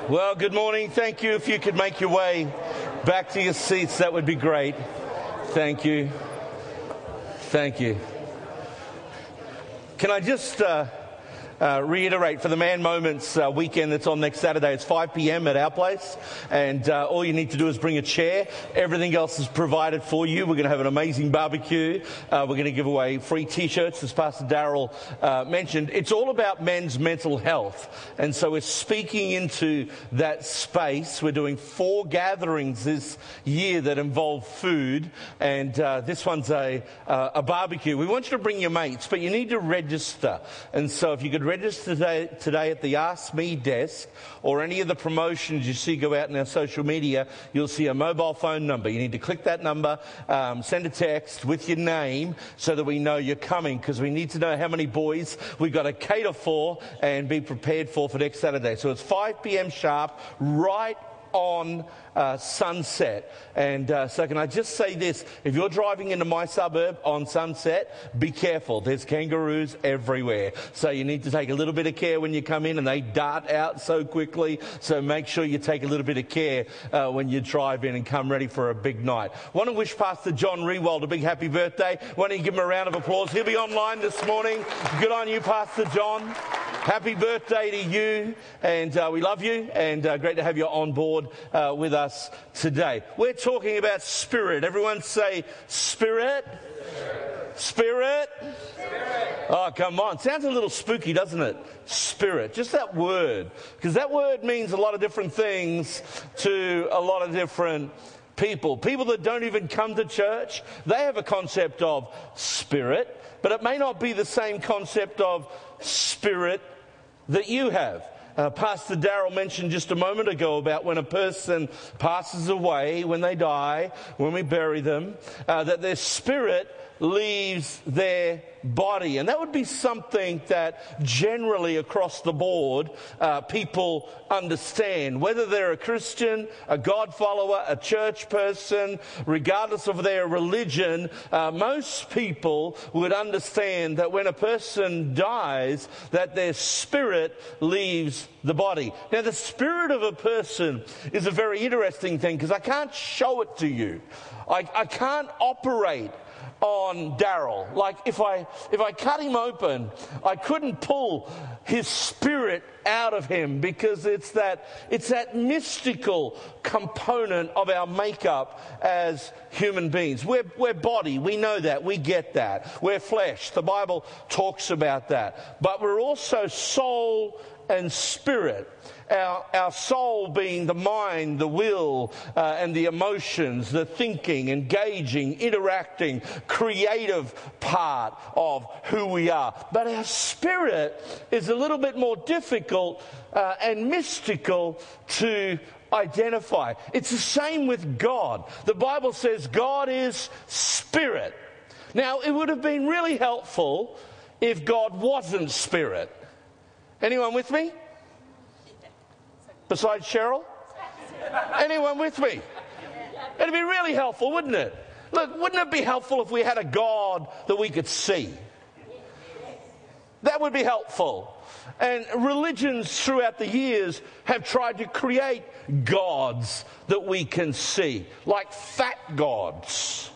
Well, good morning. Thank you. If you could make your way back to your seats, that would be great. Thank you. Thank you. Can I just reiterate for the Man Moments weekend that's on next Saturday? It's 5 p.m. at our place, and all you need to do is bring a chair. Everything else is provided for you. We're going to have an amazing barbecue. We're going to give away free T-shirts, as Pastor Darryl mentioned. It's all about men's mental health, and so we're speaking into that space. We're doing 4 gatherings this year that involve food, and this one's a barbecue. We want you to bring your mates, but you need to register, and so if you could register today at the Ask Me desk, or any of the promotions you see go out in our social media, you'll see a mobile phone number. You need to click that number, send a text with your name so that we know you're coming, because we need to know how many boys we've got to cater for and be prepared for next Saturday. So it's 5 p.m. sharp, right on Sunset. And so can I just say this, if you're driving into my suburb on Sunset, be careful, there's kangaroos everywhere, so you need to take a little bit of care when you come in, and they dart out so quickly, so make sure you take a little bit of care when you drive in and come ready for a big night. Want to wish Pastor John Rewald a big happy birthday. Why don't you give him a round of applause? He'll be online this morning. Good on you, Pastor John. Happy birthday to you, and we love you, and great to have you on board with us today. We're talking about spirit. Everyone say spirit. Spirit. Oh, come on. Sounds a little spooky, doesn't it? Spirit. Just that word. Because that word means a lot of different things to a lot of different people. People that don't even come to church, they have a concept of spirit, but it may not be the same concept of spirit that you have. Pastor Darryl mentioned just a moment ago about when a person passes away, when they die, when we bury them, that their spirit leaves their body. And that would be something that generally across the board people understand, whether they're a Christian, a God follower, a church person, regardless of their religion. Most people would understand that when a person dies, that their spirit leaves the body. Now, the spirit of a person is a very interesting thing, because I can't show it to you. I can't operate on Darryl. Like if I cut him open, I couldn't pull his spirit out of him, because it's that mystical component of our makeup as human beings. We're body, we know that, we get that. We're flesh, the Bible talks about that. But we're also soul and spirit. Our soul being the mind, the will, and the emotions, the thinking, engaging, interacting, creative part of who we are. But our spirit is a little bit more difficult and mystical to identify. It's the same with God. The Bible says God is spirit. Now, it would have been really helpful if God wasn't spirit. Anyone with me? Besides Cheryl? Anyone with me? It'd be really helpful, wouldn't it? Look, wouldn't it be helpful if we had a God that we could see? That would be helpful. And religions throughout the years have tried to create gods that we can see, like fat gods.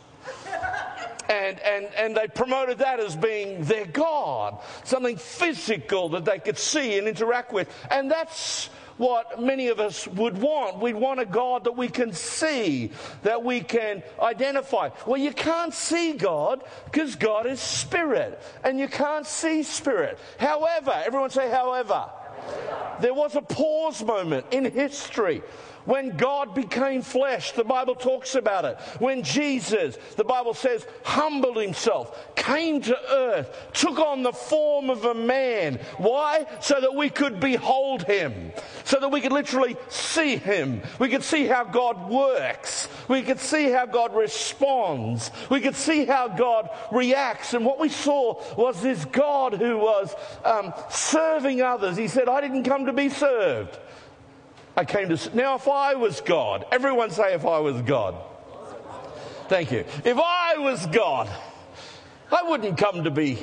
And they promoted that as being their God, something physical that they could see and interact with. And that's what many of us would want. We'd want a God that we can see, that we can identify. Well, you can't see God because God is spirit, and you can't see spirit. However, everyone say however. There was a pause moment in history when God became flesh. The Bible talks about it. When Jesus, the Bible says, humbled himself, came to earth, took on the form of a man. Why? So that we could behold him. So that we could literally see him. We could see how God works. We could see how God responds. We could see how God reacts. And what we saw was this God who was serving others. He said, I didn't come to be served. I came to... Now, if I was God, everyone say if I was God. Thank you. If I was God, I wouldn't come to be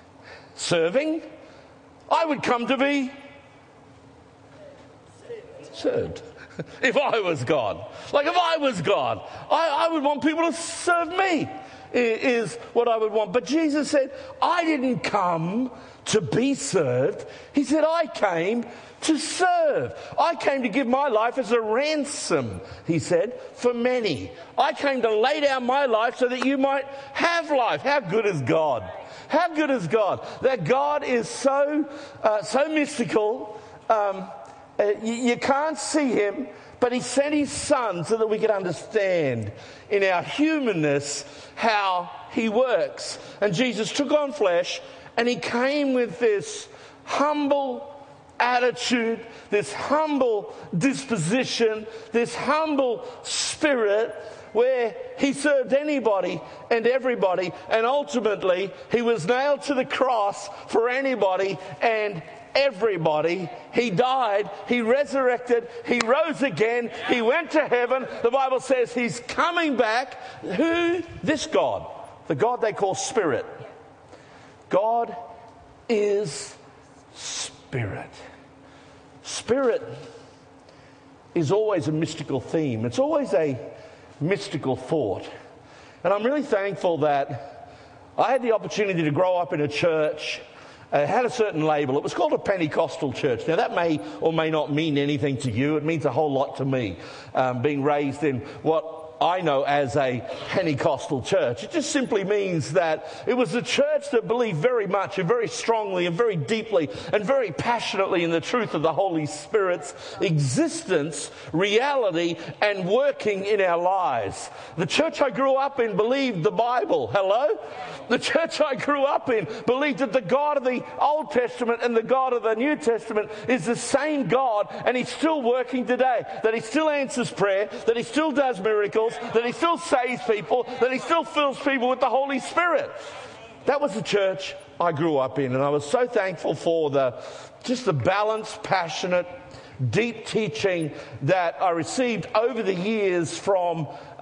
serving. I would come to be served. If I was God. Like if I was God, I would want people to serve me, is what I would want. But Jesus said, I didn't come to be served. He said, I came to serve. I came to give my life as a ransom, he said, for many. I came to lay down my life so that you might have life. How good is God? How good is God? That God is so mystical. You can't see him, but he sent his son so that we could understand in our humanness how he works. And Jesus took on flesh, and he came with this humble attitude, this humble disposition, this humble spirit, where he served anybody and everybody, and ultimately he was nailed to the cross for anybody and everybody. He died, he resurrected, he rose again, he went to heaven. The Bible says he's coming back. Who? This God, the God they call Spirit. God is Spirit. Spirit is always a mystical theme. It's always a mystical thought. And I'm really thankful that I had the opportunity to grow up in a church. It had a certain label. It was called a Pentecostal church. Now that may or may not mean anything to you. It means a whole lot to me, being raised in what I know as a Pentecostal church. It just simply means that it was a church that believed very much and very strongly and very deeply and very passionately in the truth of the Holy Spirit's existence, reality, and working in our lives. The church I grew up in believed the Bible. Hello? The church I grew up in believed that the God of the Old Testament and the God of the New Testament is the same God, and he's still working today, that he still answers prayer, that he still does miracles, that he still saves people, that he still fills people with the Holy Spirit. That was the church I grew up in, and I was so thankful for the balanced, passionate, deep teaching that I received over the years from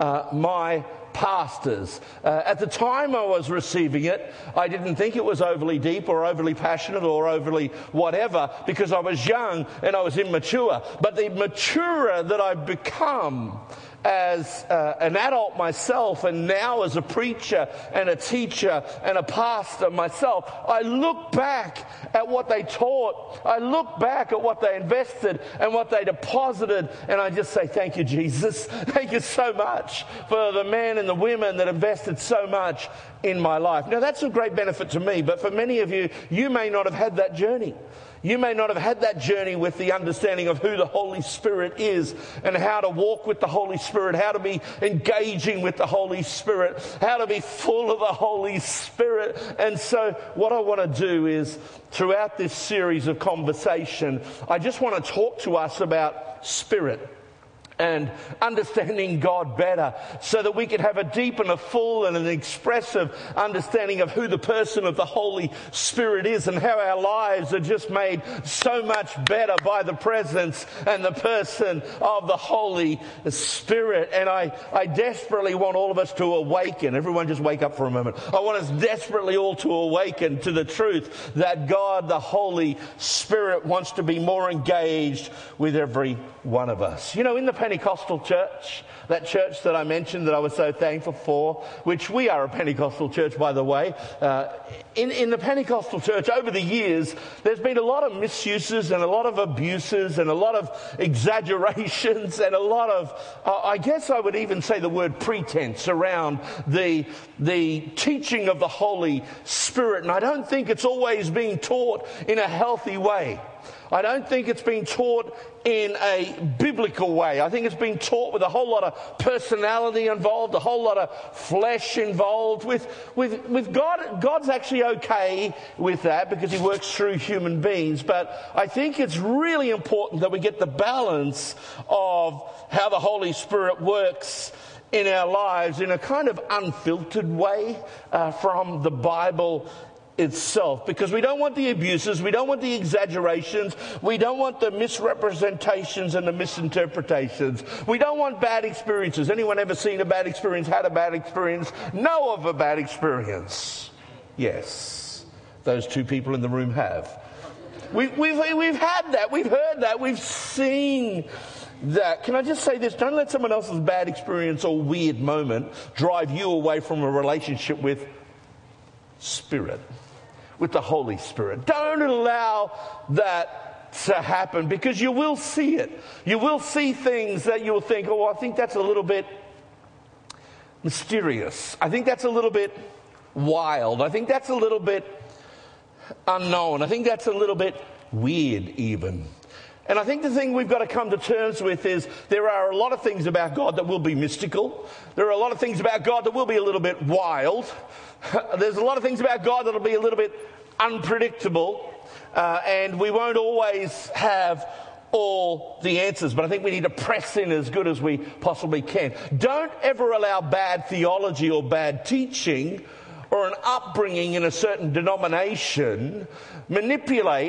my pastors. At the time I was receiving it, I didn't think it was overly deep or overly passionate or overly whatever, because I was young and I was immature. But the maturer that I've become as an adult myself, and now as a preacher and a teacher and a pastor myself, I look back at what they taught. I look back at what they invested and what they deposited, and I just say, thank you, Jesus. Thank you so much for the men and the women that invested so much in my life. Now, that's a great benefit to me, but for many of you, you may not have had that journey. You may not have had that journey with the understanding of who the Holy Spirit is and how to walk with the Holy Spirit, how to be engaging with the Holy Spirit, how to be full of the Holy Spirit. And so what I want to do is, throughout this series of conversation, I just want to talk to us about spirit and understanding God better, so that we can have a deep and a full and an expressive understanding of who the person of the Holy Spirit is, and how our lives are just made so much better by the presence and the person of the Holy Spirit. And I desperately want all of us to awaken. Everyone just wake up for a moment. I want us desperately all to awaken to the truth that God, the Holy Spirit, wants to be more engaged with every one of us. You know, in the Pentecostal church, that church that I mentioned that I was so thankful for, which we are a Pentecostal church, by the way. In the Pentecostal church, over the years, there's been a lot of misuses and a lot of abuses and a lot of exaggerations and a lot of, I guess I would even say the word pretense around the teaching of the Holy Spirit. And I don't think it's always being taught in a healthy way. I don't think it's being taught in a biblical way. I think it's being taught with a whole lot of personality involved, a whole lot of flesh involved. With God, God's actually okay with that because he works through human beings. But I think it's really important that we get the balance of how the Holy Spirit works in our lives in a kind of unfiltered way from the Bible itself, because we don't want the abuses, we don't want the exaggerations, we don't want the misrepresentations and the misinterpretations, we don't want bad experiences. Anyone ever seen a bad experience, had a bad experience, know of a bad experience? Yes, those two people in the room have. We've had that. We've heard that. We've seen that. Can I just say this? Don't let someone else's bad experience or weird moment drive you away from a relationship with Spirit, with the Holy Spirit. Don't allow that to happen, because you will see it. You will see things that you'll think, oh, I think that's a little bit mysterious. I think that's a little bit wild. I think that's a little bit unknown. I think that's a little bit weird even. And I think the thing we've got to come to terms with is there are a lot of things about God that will be mystical. There are a lot of things about God that will be a little bit wild. There's a lot of things about God that will be a little bit unpredictable. And we won't always have all the answers, but I think we need to press in as good as we possibly can. Don't ever allow bad theology or bad teaching or an upbringing in a certain denomination manipulate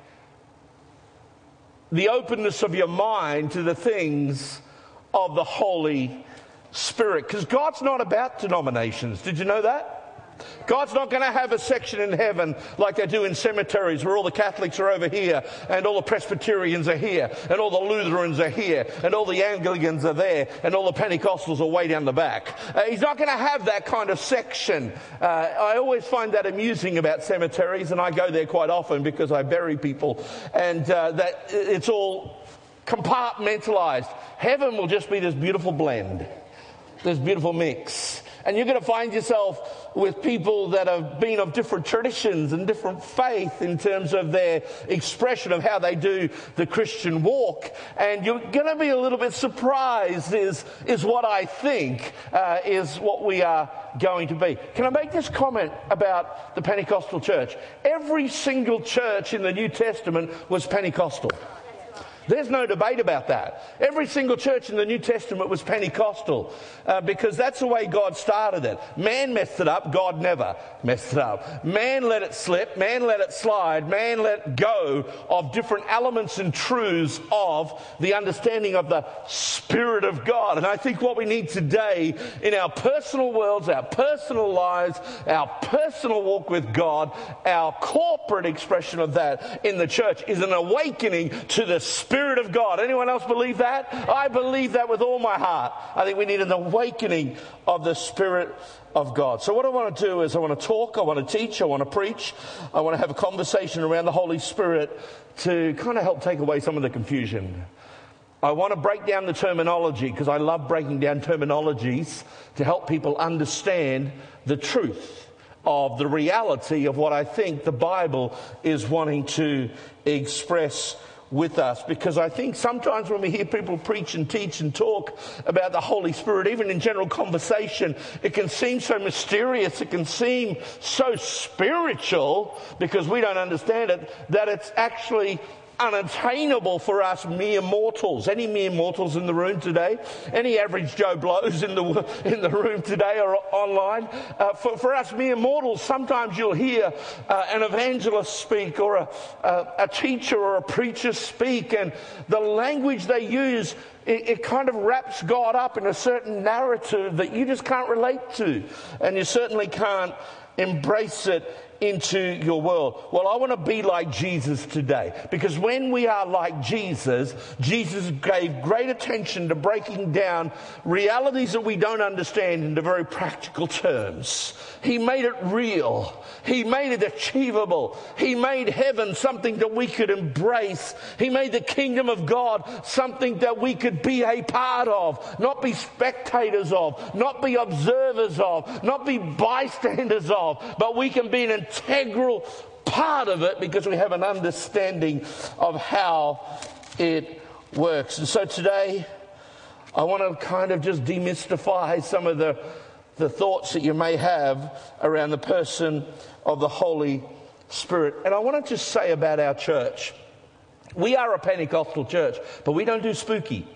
the openness of your mind to the things of the Holy Spirit. Because God's not about denominations. Did you know that? God's not going to have a section in heaven like they do in cemeteries where all the Catholics are over here and all the Presbyterians are here and all the Lutherans are here and all the Anglicans are there and all the Pentecostals are way down the back. He's not going to have that kind of section. I always find that amusing about cemeteries, and I go there quite often because I bury people, and that it's all compartmentalized. Heaven will just be this beautiful blend, this beautiful mix. And you're going to find yourself with people that have been of different traditions and different faith in terms of their expression of how they do the Christian walk. And you're going to be a little bit surprised is what I think is what we are going to be. Can I make this comment about the Pentecostal church? Every single church in the New Testament was Pentecostal. There's no debate about that. Every single church in the New Testament was Pentecostal because that's the way God started it. Man messed it up. God never messed it up. Man let it slip. Man let it slide. Man let go of different elements and truths of the understanding of the Spirit of God. And I think what we need today in our personal worlds, our personal lives, our personal walk with God, our corporate expression of that in the church is an awakening to the Spirit of God. Anyone else believe that? I believe that with all my heart. I think we need an awakening of the Spirit of God. So what I want to do is I want to talk, I want to teach, I want to preach, I want to have a conversation around the Holy Spirit to kind of help take away some of the confusion. I want to break down the terminology because I love breaking down terminologies to help people understand the truth of the reality of what I think the Bible is wanting to express with us. Because I think sometimes when we hear people preach and teach and talk about the Holy Spirit, even in general conversation, it can seem so mysterious, it can seem so spiritual because we don't understand it, that it's actually unattainable for us mere mortals. Any mere mortals in the room today? Any average Joe Blows in the room today or online? For us mere mortals, sometimes you'll hear an evangelist speak or a teacher or a preacher speak, and the language they use, it kind of wraps God up in a certain narrative that you just can't relate to, and you certainly can't embrace it into your world. Well, I want to be like Jesus today, because when we are like Jesus, Jesus gave great attention to breaking down realities that we don't understand into very practical terms. He made it real. He made it achievable. He made heaven something that we could embrace. He made the kingdom of God something that we could be a part of, not be spectators of, not be observers of, not be bystanders of, but we can be an integral part of it because we have an understanding of how it works. And so today, I want to kind of just demystify some of the thoughts that you may have around the person of the Holy Spirit. And I want to just say about our church, we are a Pentecostal church, but we don't do spooky.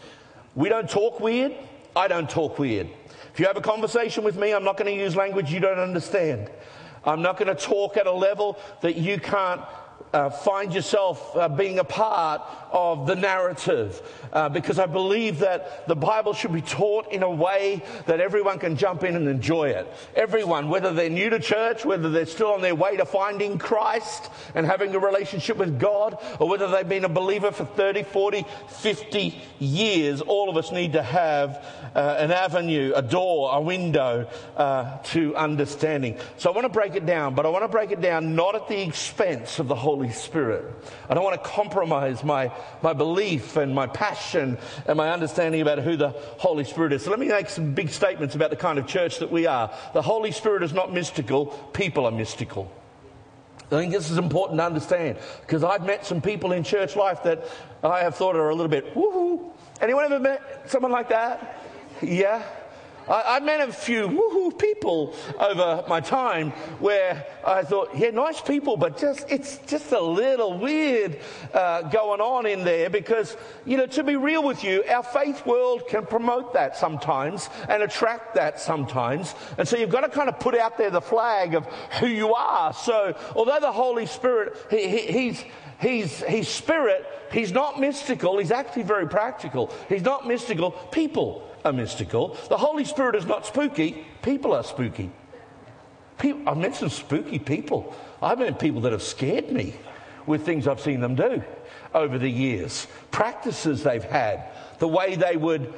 We don't talk weird. I don't talk weird. If you have a conversation with me, I'm not going to use language you don't understand. I'm not going to talk at a level that you can't find yourself being a part of the narrative, because I believe that the Bible should be taught in a way that everyone can jump in and enjoy it. Everyone, whether they're new to church, whether they're still on their way to finding Christ and having a relationship with God, or whether they've been a believer for 30, 40, 50 years, all of us need to have an avenue, a door, a window to understanding. So I want to break it down, but I want to break it down not at the expense of the Holy Spirit. I don't want to compromise my belief and my passion and my understanding about who the Holy Spirit is. So let me make some big statements about the kind of church that we are. The Holy Spirit is not mystical. People are mystical. I think this is important to understand, because I've met some people in church life that I have thought are a little bit woohoo. Anyone ever met someone like that? Yeah. I met a few woohoo people over my time where I thought, yeah, nice people, but it's just a little weird going on in there, because, to be real with you, our faith world can promote that sometimes and attract that sometimes. And so you've got to kind of put out there the flag of who you are. So although the Holy Spirit, He's spirit, he's not mystical, he's actually very practical. He's not mystical, people are mystical. The Holy Spirit is not spooky, people are spooky. I've met some spooky people. I've met people that have scared me with things I've seen them do over the years. Practices they've had, the way they would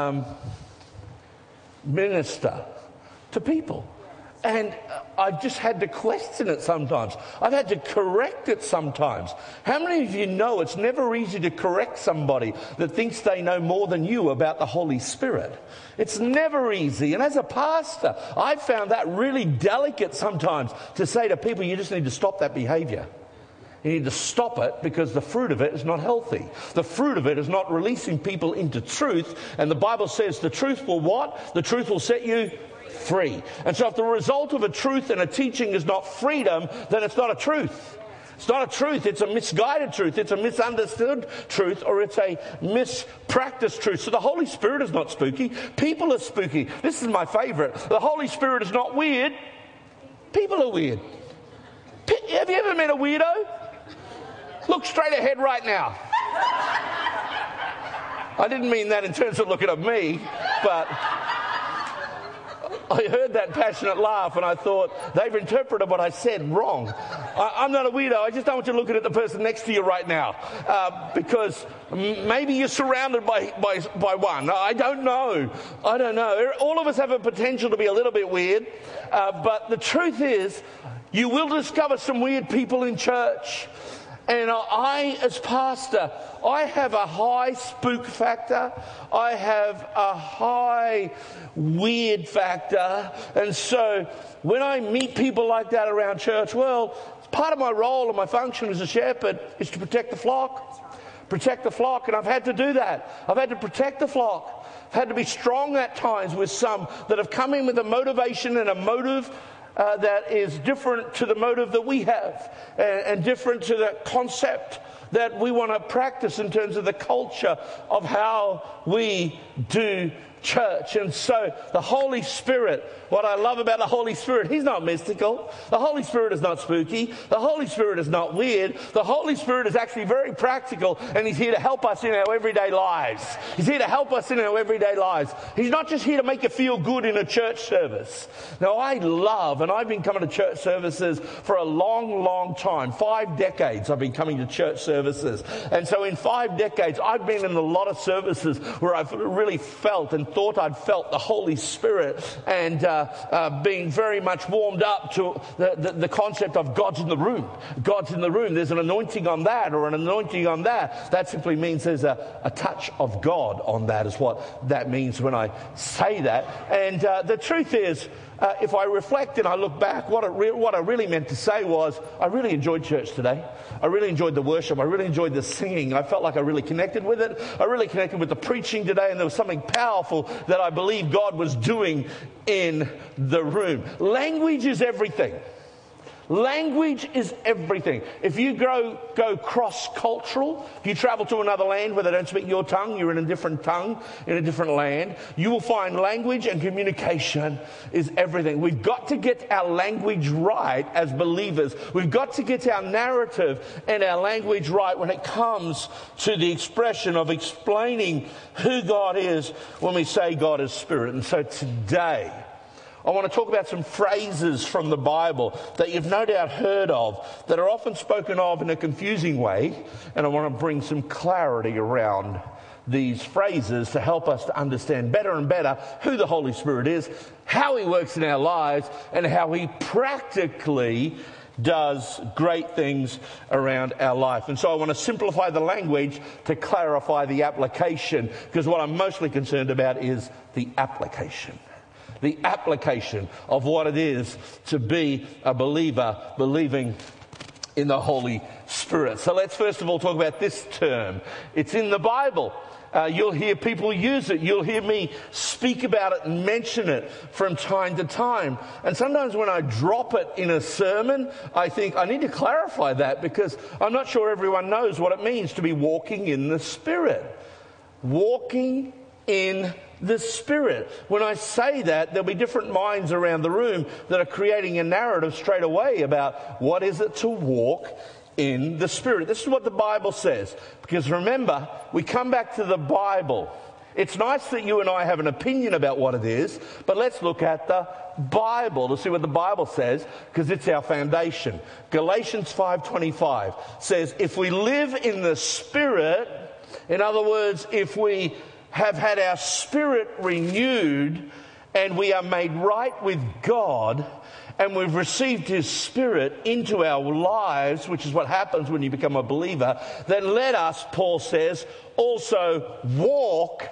minister to people. And I've just had to question it sometimes. I've had to correct it sometimes. How many of you know it's never easy to correct somebody that thinks they know more than you about the Holy Spirit? It's never easy. And as a pastor, I've found that really delicate sometimes to say to people, you just need to stop that behavior. You need to stop it, because the fruit of it is not healthy. The fruit of it is not releasing people into truth. And the Bible says the truth will what? The truth will set you free. And so if the result of a truth and a teaching is not freedom, then it's not a truth. It's not a truth. It's a misguided truth. It's a misunderstood truth, or it's a mispracticed truth. So the Holy Spirit is not spooky. People are spooky. This is my favorite. The Holy Spirit is not weird. People are weird. Have you ever met a weirdo? Look straight ahead right now. I didn't mean that in terms of looking at me, but I heard that passionate laugh and I thought, they've interpreted what I said wrong. I'm not a weirdo. I just don't want you looking at the person next to you right now, because maybe you're surrounded by one. I don't know. All of us have a potential to be a little bit weird, but the truth is, you will discover some weird people in church. And I, as pastor, I have a high spook factor. I have a high weird factor. And so when I meet people like that around church, well, part of my role and my function as a shepherd is to protect the flock. Protect the flock. And I've had to do that. I've had to protect the flock. I've had to be strong at times with some that have come in with a motivation and a motive that is different to the motive that we have, and different to the concept that we want to practice in terms of the culture of how we do church. And so the Holy Spirit, what I love about the Holy Spirit, he's not mystical. The Holy Spirit is not spooky. The Holy Spirit is not weird. The Holy Spirit is actually very practical, and he's here to help us in our everyday lives. He's here to help us in our everyday lives. He's not just here to make you feel good in a church service. Now, I love, and I've been coming to church services for a long, long time. 5 decades I've been coming to church services. And so in 5 decades, I've been in a lot of services where I've really felt and thought I'd felt the Holy Spirit, and being very much warmed up to the concept of God's in the room. God's in the room. There's an anointing on that, or an anointing on that. That simply means there's a touch of God on that, is what that means when I say that. And the truth is, if I reflect and I look back, what I really meant to say was, I really enjoyed church today. I really enjoyed the worship. I really enjoyed the singing. I felt like I really connected with it. I really connected with the preaching today, and there was something powerful that I believe God was doing in the room. Language is everything. Language is everything. If you go cross-cultural, if you travel to another land where they don't speak your tongue, you're in a different tongue, in a different land, you will find language and communication is everything. We've got to get our language right as believers. We've got to get our narrative and our language right when it comes to the expression of explaining who God is when we say God is Spirit. And so today, I want to talk about some phrases from the Bible that you've no doubt heard of that are often spoken of in a confusing way, and I want to bring some clarity around these phrases to help us to understand better and better who the Holy Spirit is, how He works in our lives, and how He practically does great things around our life. And so I want to simplify the language to clarify the application, because what I'm mostly concerned about is the application. The application of what it is to be a believer, believing in the Holy Spirit. So let's first of all talk about this term. It's in the Bible. You'll hear people use it. You'll hear me speak about it and mention it from time to time. And sometimes when I drop it in a sermon, I think I need to clarify that, because I'm not sure everyone knows what it means to be walking in the Spirit. Walking in the Spirit. When I say that, there'll be different minds around the room that are creating a narrative straight away about what is it to walk in the Spirit. This is what the Bible says. Because remember, we come back to the Bible. It's nice that you and I have an opinion about what it is, but let's look at the Bible to see what the Bible says, because it's our foundation. Galatians 5:25 says, if we live in the Spirit, in other words, if we have had our spirit renewed and we are made right with God and we've received His Spirit into our lives, which is what happens when you become a believer, then let us, Paul says, also walk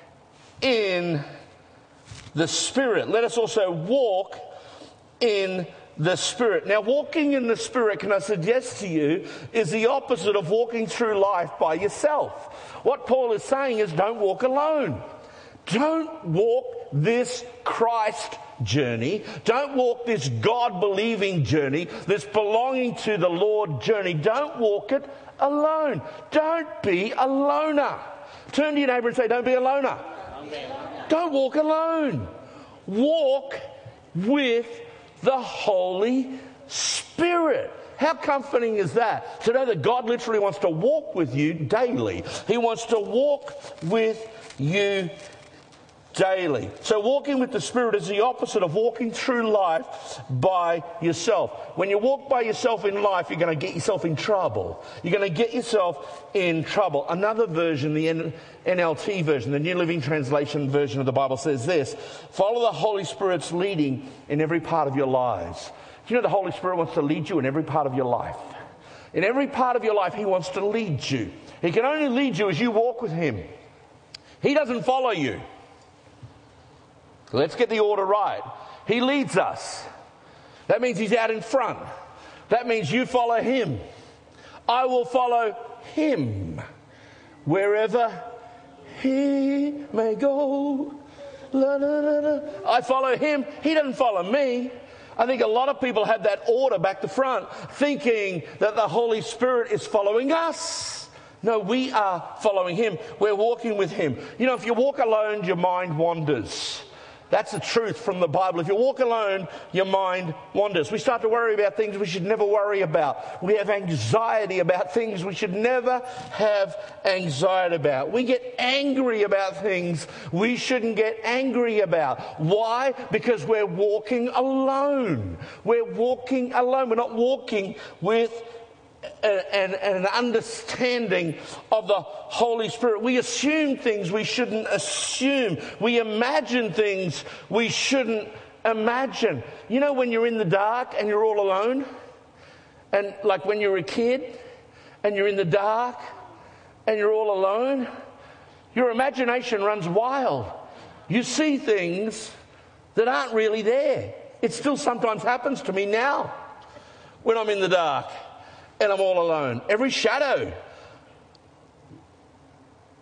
in the Spirit. Let us also walk in the Spirit. Now, walking in the Spirit, can I suggest to you, is the opposite of walking through life by yourself. What Paul is saying is, don't walk alone. Don't walk this Christ journey. Don't walk this God-believing journey, this belonging to the Lord journey. Don't walk it alone. Don't be a loner. Turn to your neighbour and say, don't be a loner. Don't walk alone. Walk with the Holy Spirit. How comforting is that? To know that God literally wants to walk with you daily. He wants to walk with you daily. So walking with the Spirit is the opposite of walking through life by yourself. When you walk by yourself in life, you're going to get yourself in trouble. You're going to get yourself in trouble. Another version, the NLT version, the New Living Translation version of the Bible says this: follow the Holy Spirit's leading in every part of your lives. Do you know the Holy Spirit wants to lead you in every part of your life? In every part of your life, He wants to lead you. He can only lead you as you walk with Him. He doesn't follow you. Let's get the order right. He leads us. That means He's out in front. That means you follow Him. I will follow Him wherever He may go. La, la, la, la. I follow Him. He doesn't follow me. I think a lot of people have that order back to front, thinking that the Holy Spirit is following us. No, we are following Him. We're walking with Him. You know, if you walk alone, your mind wanders. That's the truth from the Bible. If you walk alone, your mind wanders. We start to worry about things we should never worry about. We have anxiety about things we should never have anxiety about. We get angry about things we shouldn't get angry about. Why? Because we're walking alone. We're walking alone. We're not walking with an understanding of the Holy Spirit. We assume things we shouldn't assume. We imagine things we shouldn't imagine. You know, when you're in the dark and you're all alone, and like when you're a kid and you're in the dark and you're all alone, your imagination runs wild. You see things that aren't really there. It still sometimes happens to me now when I'm in the dark and I'm all alone. Every shadow,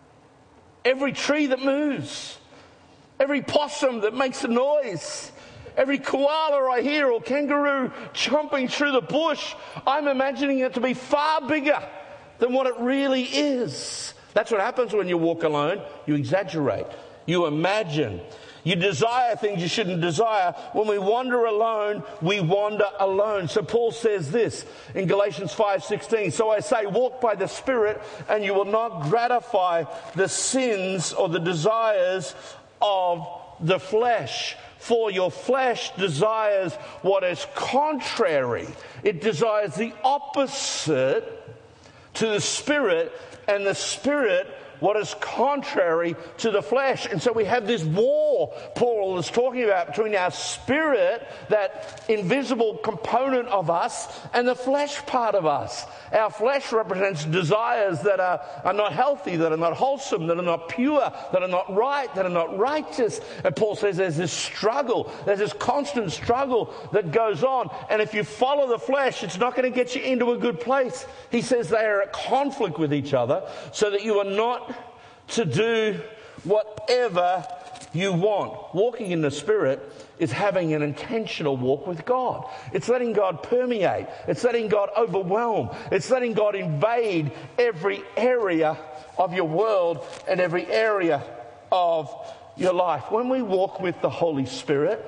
every tree that moves, every possum that makes a noise, Every koala I hear or kangaroo chomping through the bush, I'm imagining it to be far bigger than what it really is. That's what happens when you walk alone. You exaggerate. You imagine. You desire things you shouldn't desire. When we wander alone, we wander alone. So Paul says this in Galatians 5:16. So I say, walk by the Spirit, and you will not gratify the sins or the desires of the flesh. For your flesh desires what is contrary. It desires the opposite to the Spirit, and the Spirit what is contrary to the flesh. And so we have this war Paul is talking about between our spirit, that invisible component of us, and the flesh part of us. Our flesh represents desires that are not healthy, that are not wholesome, that are not pure, that are not right, that are not righteous. And Paul says there's this struggle, there's this constant struggle that goes on. And if you follow the flesh, it's not going to get you into a good place. He says they are at conflict with each other, so that you are not to do whatever you want. Walking in the Spirit is having an intentional walk with God. It's letting God permeate. It's letting God overwhelm. It's letting God invade every area of your world and every area of your life. When we walk with the Holy Spirit,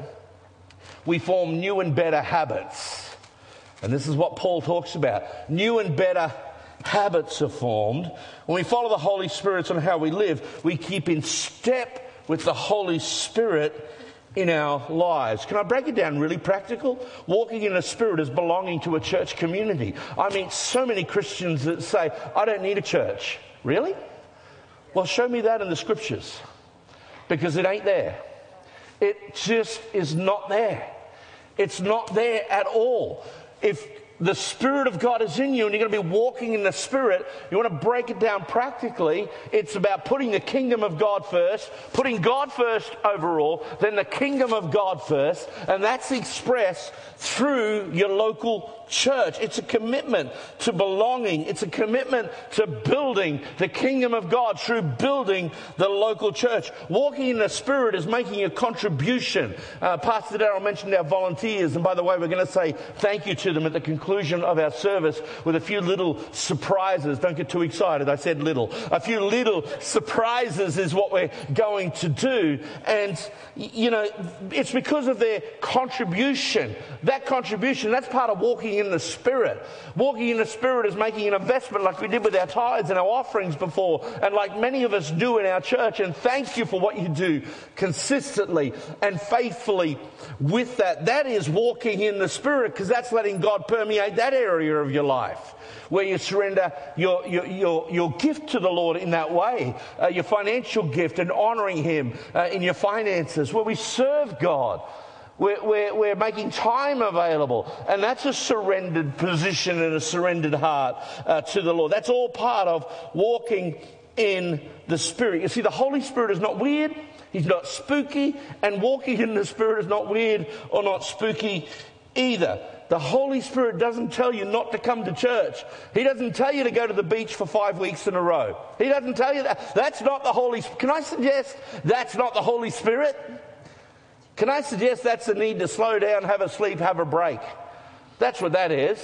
we form new and better habits. And this is what Paul talks about. New and better habits are formed. When we follow the Holy Spirit on how we live, we keep in step with the Holy Spirit in our lives. Can I break it down really practical? Walking in the Spirit is belonging to a church community. I meet so many Christians that say, I don't need a church. Really? Well, show me that in the Scriptures. Because it ain't there. It just is not there. It's not there at all. If the Spirit of God is in you and you're going to be walking in the Spirit, you want to break it down practically, it's about putting the kingdom of God first, putting God first overall, then the kingdom of God first, and that's expressed through your local church. It's a commitment to belonging. It's a commitment to building the kingdom of God through building the local church. Walking in the Spirit is making a contribution. Pastor Darrell mentioned our volunteers, and by the way, we're going to say thank you to them at the conclusion of our service with a few little surprises. Don't get too excited. I said little. A few little surprises is what we're going to do. And, you know, it's because of their contribution. That contribution, that's part of walking in the Spirit. Walking in the Spirit is making an investment like we did with our tithes and our offerings before, and like many of us do in our church. And thank you for what you do consistently and faithfully with that. That is walking in the Spirit, because that's letting God permeate that area of your life, where you surrender your gift to the Lord in that way, your financial gift, and honouring Him in your finances, where we serve God. We're making time available, and that's a surrendered position and a surrendered heart to the Lord. That's all part of walking in the Spirit. You see, the Holy Spirit is not weird. He's not spooky, and walking in the Spirit is not weird or not spooky either. The Holy Spirit doesn't tell you not to come to church. He doesn't tell you to go to the beach for 5 weeks in a row. He doesn't tell you that. That's not the Holy Spirit. Can I suggest that's not the Holy Spirit? Can I suggest that's the need to slow down, have a sleep, have a break? That's what that is.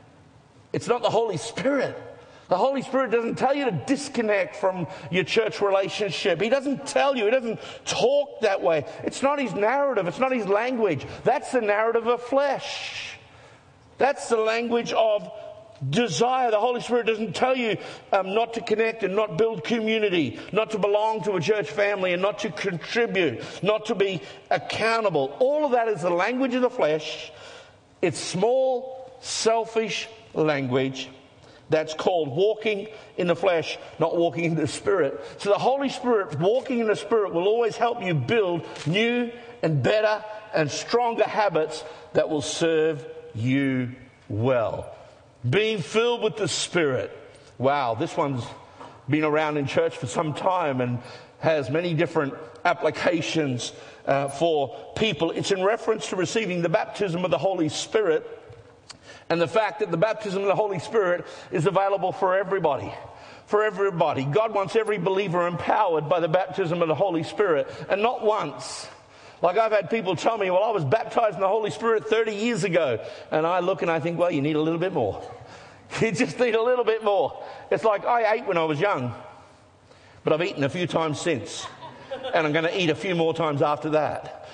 It's not the Holy Spirit. The Holy Spirit doesn't tell you to disconnect from your church relationship. He doesn't tell you. He doesn't talk that way. It's not His narrative. It's not His language. That's the narrative of flesh. That's the language of desire. The Holy Spirit doesn't tell you not to connect and not build community, not to belong to a church family and not to contribute, not to be accountable. All of that is the language of the flesh. It's small, selfish language that's called walking in the flesh, not walking in the Spirit. So the Holy Spirit, walking in the Spirit, will always help you build new and better and stronger habits that will serve you well. Being filled with the Spirit. Wow, this one's been around in church for some time and has many different applications for people. It's in reference to receiving the baptism of the Holy Spirit, and the fact that the baptism of the Holy Spirit is available for everybody. For everybody. God wants every believer empowered by the baptism of the Holy Spirit. And not once, Like I've had people tell me, well, I was baptized in the Holy Spirit 30 years ago. And I look and I think, well, you need a little bit more. You just need a little bit more. It's like I ate when I was young, but I've eaten a few times since. And I'm going to eat a few more times after that.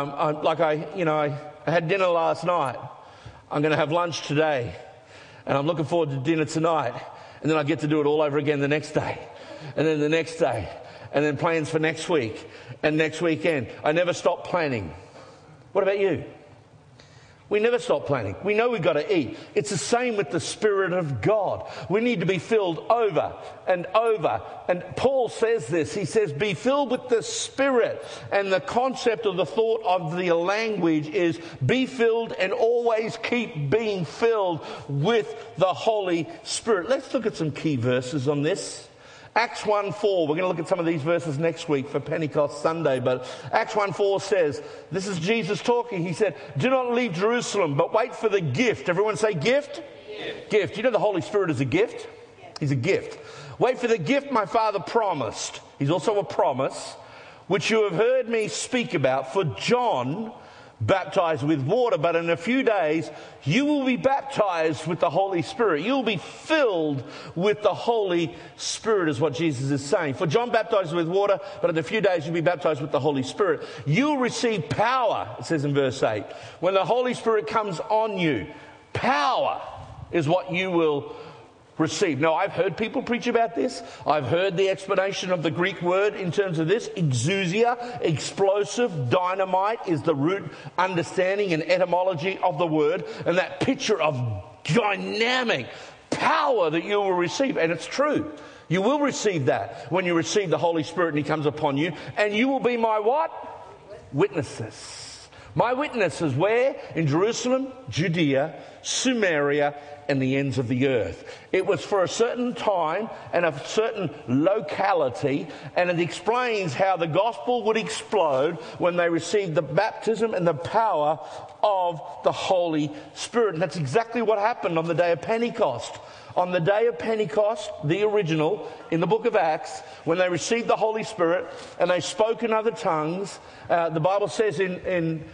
I had dinner last night. I'm going to have lunch today. And I'm looking forward to dinner tonight. And then I get to do it all over again the next day. And then the next day. And then plans for next week and next weekend. I never stop planning. What about you? We never stop planning. We know we've got to eat. It's the same with the Spirit of God. We need to be filled over and over. And Paul says this. He says, be filled with the Spirit. And the concept or the thought of the language is be filled and always keep being filled with the Holy Spirit. Let's look at some key verses on this. Acts 1:4, we're going to look at some of these verses next week for Pentecost Sunday, but Acts 1:4 says, this is Jesus talking. He said, do not leave Jerusalem, but wait for the gift. Everyone say gift? Gift. You know the Holy Spirit is a gift? He's a gift. Wait for the gift my Father promised. He's also a promise, which you have heard me speak about. For John baptized with water, but in a few days you will be baptized with the Holy Spirit. You will be filled with the Holy Spirit is what Jesus is saying. For John baptized with water, but in a few days you'll be baptized with the Holy Spirit. You'll receive power, it says in verse 8. When the Holy Spirit comes on you, power is what you will receive. Now, I've heard people preach about this. I've heard the explanation of the Greek word in terms of this. Exousia, explosive, dynamite is the root understanding and etymology of the word. And that picture of dynamic power that you will receive. And it's true. You will receive that when you receive the Holy Spirit and He comes upon you. And you will be my what? Witnesses. My witnesses where? In Jerusalem, Judea, Samaria, and the ends of the earth. It was for a certain time and a certain locality, and it explains how the gospel would explode when they received the baptism and the power of the Holy Spirit. And that's exactly what happened on the day of Pentecost. On the day of Pentecost, the original, in the book of Acts, when they received the Holy Spirit and they spoke in other tongues, the Bible says in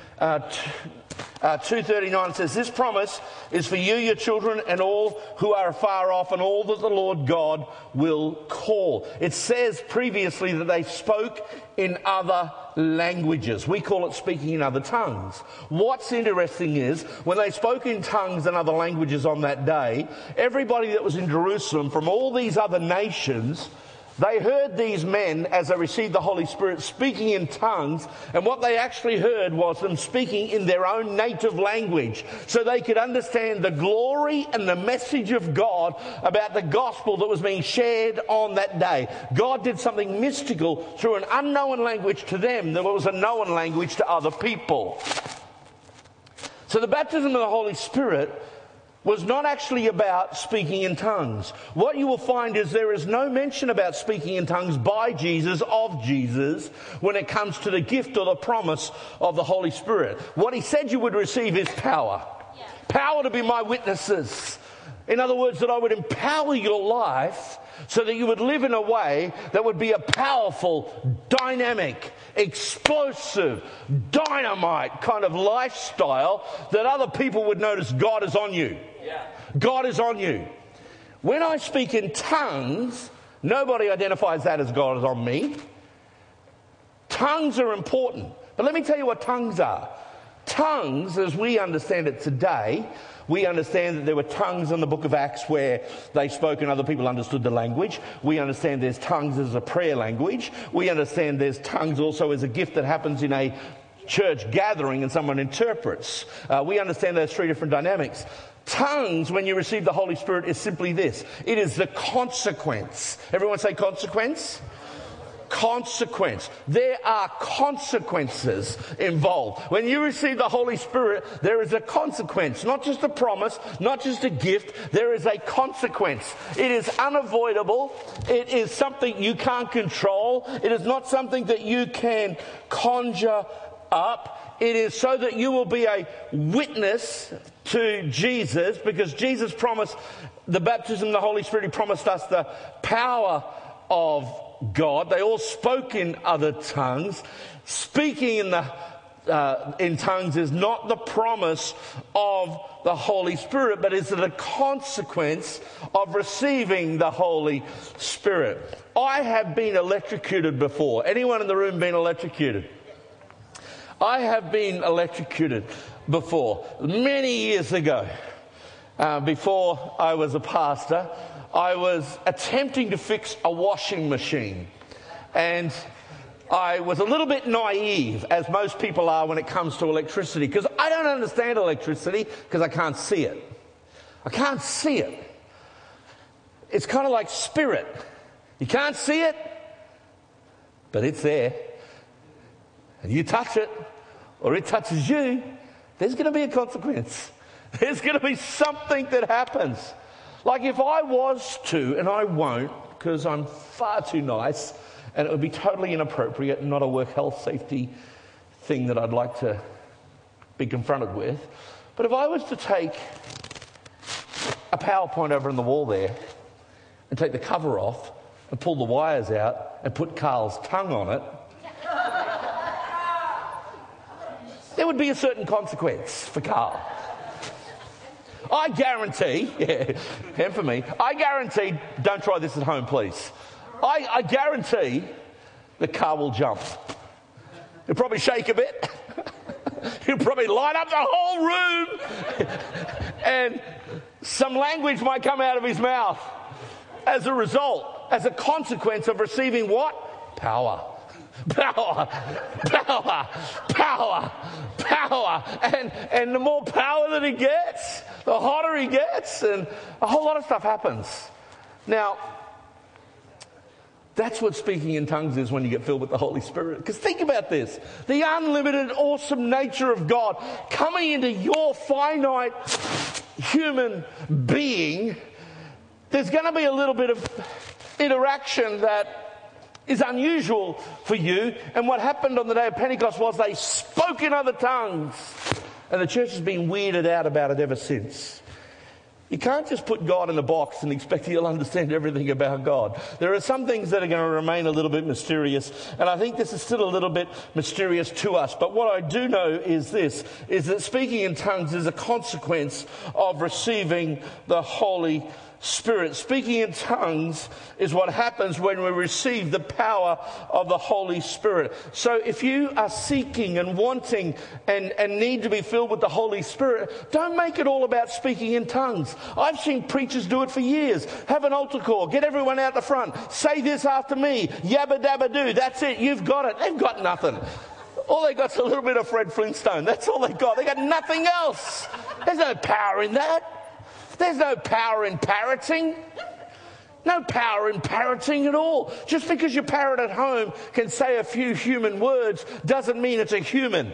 2:39 says, this promise is for you, your children, and all who are afar off, and all that the Lord God will call. It says previously that they spoke in other languages. We call it speaking in other tongues. What's interesting is, when they spoke in tongues and other languages on that day, everybody that was in Jerusalem from all these other nations, they heard these men, as they received the Holy Spirit, speaking in tongues, and what they actually heard was them speaking in their own native language, so they could understand the glory and the message of God about the gospel that was being shared on that day. God did something mystical through an unknown language to them that was a known language to other people. So the baptism of the Holy Spirit was not actually about speaking in tongues. What you will find is there is no mention about speaking in tongues by Jesus, of Jesus, when it comes to the gift or the promise of the Holy Spirit. What He said you would receive is power. Yeah. Power to be my witnesses. In other words, that I would empower your life so that you would live in a way that would be a powerful, dynamic, explosive, dynamite kind of lifestyle that other people would notice God is on you. Yeah. God is on you. When I speak in tongues, nobody identifies that as God is on me. Tongues are important. But let me tell you what tongues are. Tongues, as we understand it today, we understand that there were tongues in the book of Acts where they spoke and other people understood the language. We understand there's tongues as a prayer language. We understand there's tongues also as a gift that happens in a church gathering and someone interprets. We understand those three different dynamics. Tongues, when you receive the Holy Spirit, is simply this. It is the consequence. Everyone say consequence? Consequence. There are consequences involved. When you receive the Holy Spirit, there is a consequence. Not just a promise, not just a gift. There is a consequence. It is unavoidable. It is something you can't control. It is not something that you can conjure up. It is so that you will be a witness to Jesus, because Jesus promised the baptism of the Holy Spirit. He promised us the power of God. They all spoke in other tongues, speaking in the in tongues is not the promise of the Holy Spirit, but is it a consequence of receiving the Holy Spirit? I have been electrocuted before. Anyone in the room been electrocuted? I have been electrocuted before. Many years ago, before I was a pastor, I was attempting to fix a washing machine. And I was a little bit naive, as most people are when it comes to electricity, because I don't understand electricity because I can't see it. I can't see it. It's kind of like spirit. You can't see it, but it's there. And you touch it, or it touches you, there's going to be a consequence. There's going to be something that happens. Like if I was to, and I won't, because I'm far too nice, and it would be totally inappropriate and not a work health safety thing that I'd like to be confronted with. But if I was to take a PowerPoint over on the wall there and take the cover off and pull the wires out and put Carl's tongue on it, there would be a certain consequence for Carl. I guarantee, and for me, I guarantee, don't try this at home, please. I guarantee the car will jump. He'll probably shake a bit. He'll probably light up the whole room. And some language might come out of his mouth as a result, as a consequence of receiving what? Power. Power, power, power, power. And the more power that he gets, the hotter he gets, and a whole lot of stuff happens. Now, that's what speaking in tongues is when you get filled with the Holy Spirit. Because think about this. The unlimited, awesome nature of God coming into your finite human being, there's going to be a little bit of interaction that is unusual for you. And what happened on the day of Pentecost was they spoke in other tongues. And the church has been weirded out about it ever since. You can't just put God in a box and expect you'll understand everything about God. There are some things that are going to remain a little bit mysterious, and I think this is still a little bit mysterious to us. But what I do know is this, is that speaking in tongues is a consequence of receiving the Holy Spirit. Speaking in tongues is what happens when we receive the power of the Holy Spirit. So if you are seeking and wanting and need to be filled with the Holy Spirit, don't make it all about speaking in tongues. I've seen preachers do it for years. Have an altar call, get everyone out the front, say this after me, yabba dabba do, that's it, you've got it. They've got nothing. All they got's a little bit of Fred Flintstone. That's all they got. They got nothing else. There's no power in that. There's no power in parroting. No power in parroting at all. Just because your parrot at home can say a few human words doesn't mean it's a human.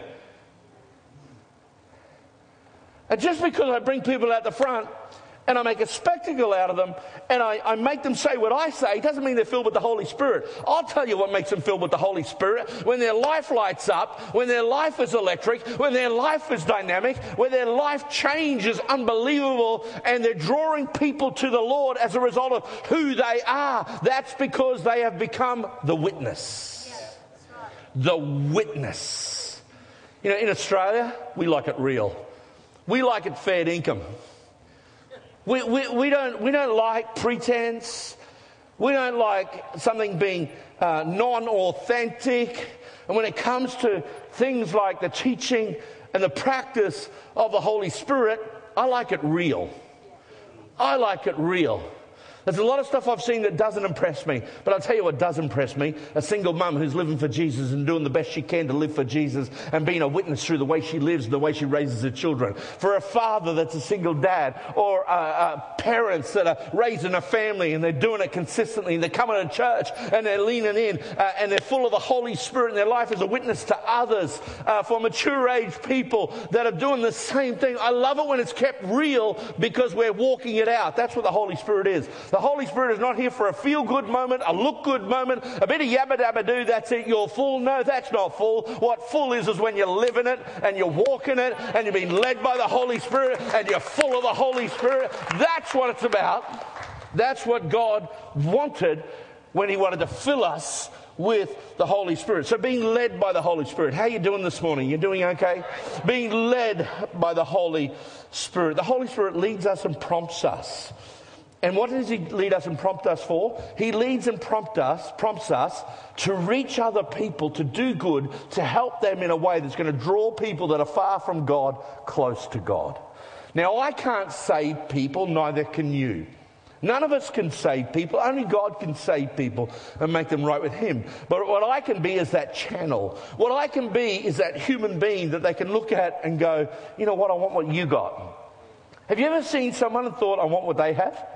And just because I bring people out the front and I make a spectacle out of them and I make them say what I say doesn't mean they're filled with the Holy Spirit. I'll tell you what makes them filled with the Holy Spirit. When their life lights up, when their life is electric, when their life is dynamic, when their life change is unbelievable and they're drawing people to the Lord as a result of who they are. That's because they have become the witness. The witness. You know, in Australia, we like it real. We like it fair income. We don't like pretense. We don't like something being non-authentic. And when it comes to things like the teaching and the practice of the Holy Spirit, I like it real. I like it real. There's a lot of stuff I've seen that doesn't impress me. But I'll tell you what does impress me. A single mum who's living for Jesus and doing the best she can to live for Jesus and being a witness through the way she lives and the way she raises her children. For a father that's a single dad, or parents that are raising a family and they're doing it consistently and they're coming to church and they're leaning in and they're full of the Holy Spirit and their life is a witness to others. For mature age people that are doing the same thing. I love it when it's kept real because we're walking it out. That's what the Holy Spirit is. The Holy Spirit is not here for a feel-good moment, a look-good moment, a bit of yabba-dabba-doo, that's it, you're full. No, that's not full. What full is when you're living it and you're walking it and you're being led by the Holy Spirit and you're full of the Holy Spirit. That's what it's about. That's what God wanted when He wanted to fill us with the Holy Spirit. So being led by the Holy Spirit. How are you doing this morning? You doing okay? Being led by the Holy Spirit. The Holy Spirit leads us and prompts us. And what does he lead us and prompt us for? He leads and prompts us to reach other people, to do good, to help them in a way that's going to draw people that are far from God close to God. Now, I can't save people, neither can you. None of us can save people. Only God can save people and make them right with him. But what I can be is that channel. What I can be is that human being that they can look at and go, you know what, I want what you got. Have you ever seen someone and thought, I want what they have?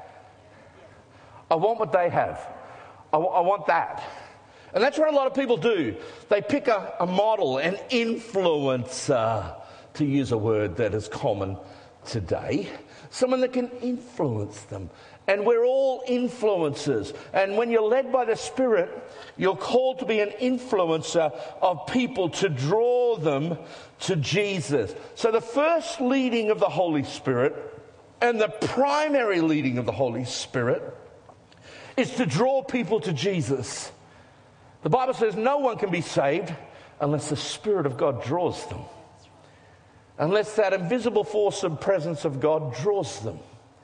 I want what they have. I want that. And that's what a lot of people do. They pick a model, an influencer, to use a word that is common today. Someone that can influence them. And we're all influencers. And when you're led by the Spirit, you're called to be an influencer of people to draw them to Jesus. So the first leading of the Holy Spirit and the primary leading of the Holy Spirit is to draw people to Jesus. The Bible says no one can be saved unless the Spirit of God draws them. Unless that invisible force and presence of God draws them.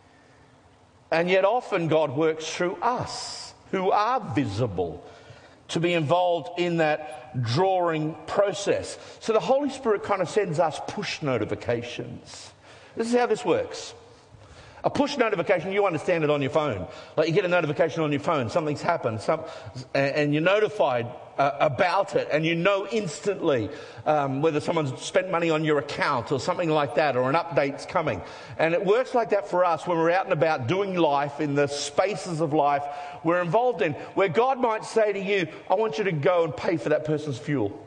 And yet often God works through us, who are visible, to be involved in that drawing process. So the Holy Spirit kind of sends us push notifications. This is how this works. A push notification, you understand it on your phone. Like you get a notification on your phone, something's happened, and you're notified about it, and you know instantly whether someone's spent money on your account or something like that, or an update's coming. And it works like that for us when we're out and about doing life in the spaces of life we're involved in, where God might say to you, I want you to go and pay for that person's fuel.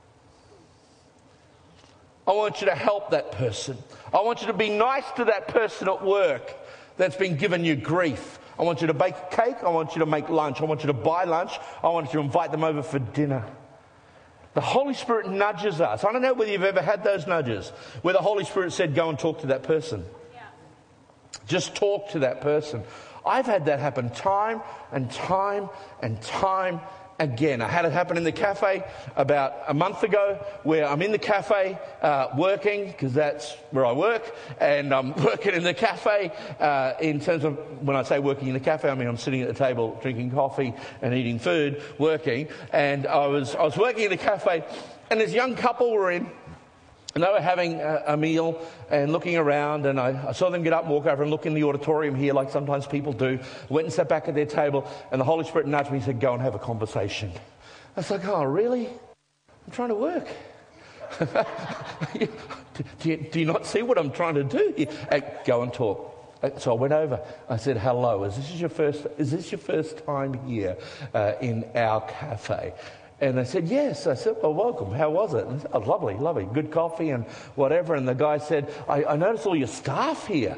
I want you to help that person. I want you to be nice to that person at work that's been giving you grief. I want you to bake a cake. I want you to make lunch. I want you to buy lunch. I want you to invite them over for dinner. The Holy Spirit nudges us. I don't know whether you've ever had those nudges where the Holy Spirit said, go and talk to that person. Yeah. Just talk to that person. I've had that happen time and time and time again. I had it happen in the cafe about a month ago, where I'm in the cafe working, because that's where I work, and I'm working in the cafe in terms of, when I say working in the cafe, I mean I'm sitting at the table drinking coffee and eating food, working, and I was working in the cafe, and this young couple were in, and they were having a meal and looking around, and I saw them get up and walk over and look in the auditorium here like sometimes people do. Went and sat back at their table, and the Holy Spirit nudged me and said, go and have a conversation. I was like, oh, really? I'm trying to work. do you not see what I'm trying to do here? Go and talk. So I went over. I said, hello, is this your first time here in our cafe? And they said, yes. I said, well, welcome. How was it? And said, oh, lovely. Good coffee and whatever. And the guy said, I noticed all your staff here.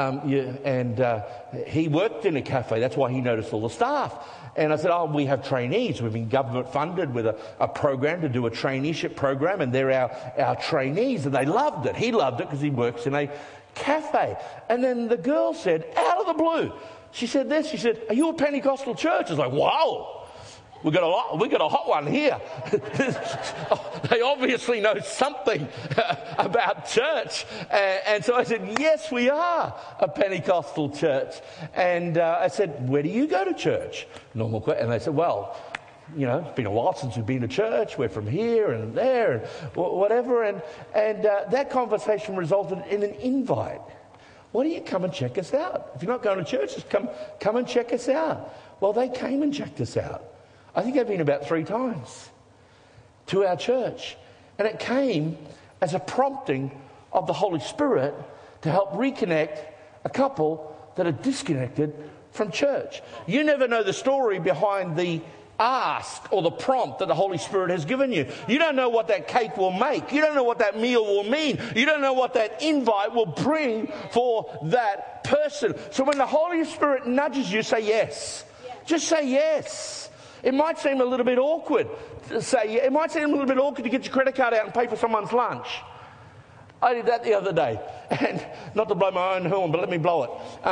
He worked in a cafe. That's why he noticed all the staff. And I said, oh, we have trainees. We've been government funded with a program to do a traineeship program. And they're our trainees. And they loved it. He loved it because he works in a cafe. And then the girl said, out of the blue, she said this. She said, are you a Pentecostal church? I was like, wow. We got a hot one here. They obviously know something about church. And so I said, yes, we are a Pentecostal church. And I said, where do you go to church? Normal question. And they said, well, it's been a while since we've been to church. We're from here and there and whatever. And that conversation resulted in an invite. Why don't you come and check us out? If you're not going to church, just come and check us out. Well, they came and checked us out. I think they've been about 3 times to our church. And it came as a prompting of the Holy Spirit to help reconnect a couple that are disconnected from church. You never know the story behind the ask or the prompt that the Holy Spirit has given you. You don't know what that cake will make. You don't know what that meal will mean. You don't know what that invite will bring for that person. So when the Holy Spirit nudges you, say yes. Just say yes. It might seem a little bit awkward to say, it might seem a little bit awkward to get your credit card out and pay for someone's lunch. I did that the other day, and not to blow my own horn, but let me blow it.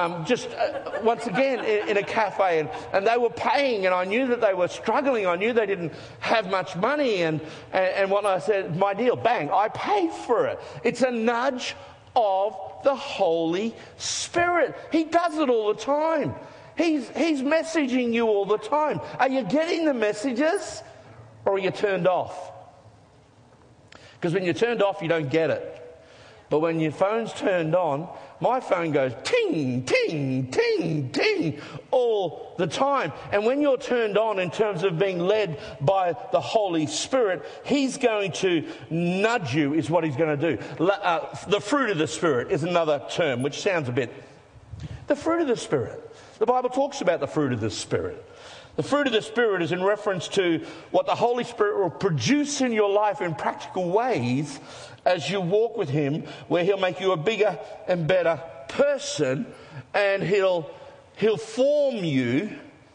Once again in a cafe, and they were paying, and I knew that they were struggling. I knew they didn't have much money, and what I said, my deal, bang, I paid for it. It's a nudge of the Holy Spirit. He does it all the time. He's messaging you all the time. Are you getting the messages, or are you turned off? Because when you're turned off, you don't get it. But when your phone's turned on, my phone goes ting, ting, ting, ting all the time. And when you're turned on in terms of being led by the Holy Spirit, He's going to nudge you, is what He's going to do. The fruit of the Spirit is another term, which sounds a bit... The fruit of the Spirit. The Bible talks about the fruit of the Spirit. The fruit of the Spirit is in reference to what the Holy Spirit will produce in your life in practical ways as you walk with Him, where He'll make you a bigger and better person, and He'll form you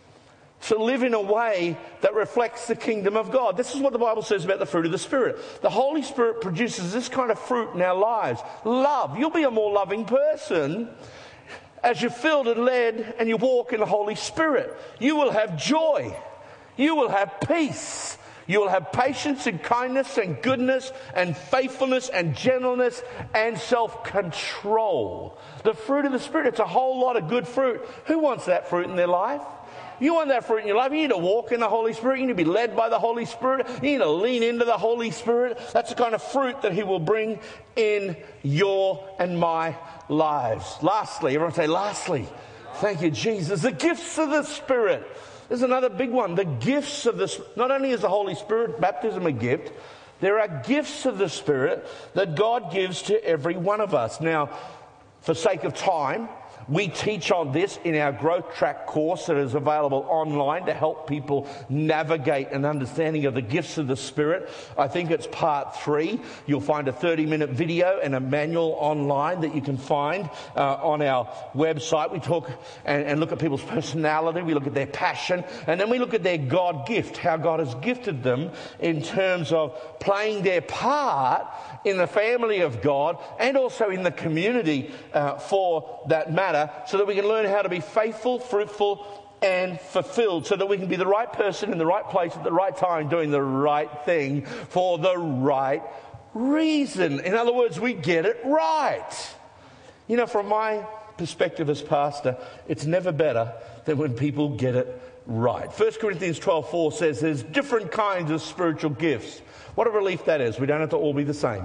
to live in a way that reflects the kingdom of God. This is what the Bible says about the fruit of the Spirit. The Holy Spirit produces this kind of fruit in our lives. Love. You'll be a more loving person as you're filled and led and you walk in the Holy Spirit. You will have joy. You will have peace. You will have patience and kindness and goodness and faithfulness and gentleness and self-control. The fruit of the Spirit, it's a whole lot of good fruit. Who wants that fruit in their life? You want that fruit in your life. You need to walk in the Holy Spirit. You need to be led by the Holy Spirit. You need to lean into the Holy Spirit. That's the kind of fruit that He will bring in your and my lives. Lastly, everyone say lastly. Thank you, Jesus. The gifts of the Spirit. There's another big one. The gifts of the Spirit. Not only is the Holy Spirit, baptism, a gift, there are gifts of the Spirit that God gives to every one of us. Now, for sake of time, we teach on this in our Growth Track course that is available online to help people navigate an understanding of the gifts of the Spirit. I think it's part 3. You'll find a 30-minute video and a manual online that you can find on our website. We talk and look at people's personality. We look at their passion. And then we look at their God gift, how God has gifted them in terms of playing their part in the family of God and also in the community for that matter, so that we can learn how to be faithful, fruitful, and fulfilled, so that we can be the right person in the right place at the right time, doing the right thing for the right reason. In other words, we get it right. You know, from my perspective as pastor, it's never better than when people get it right. 1 Corinthians 12:4 says there's different kinds of spiritual gifts. What a relief that is. We don't have to all be the same.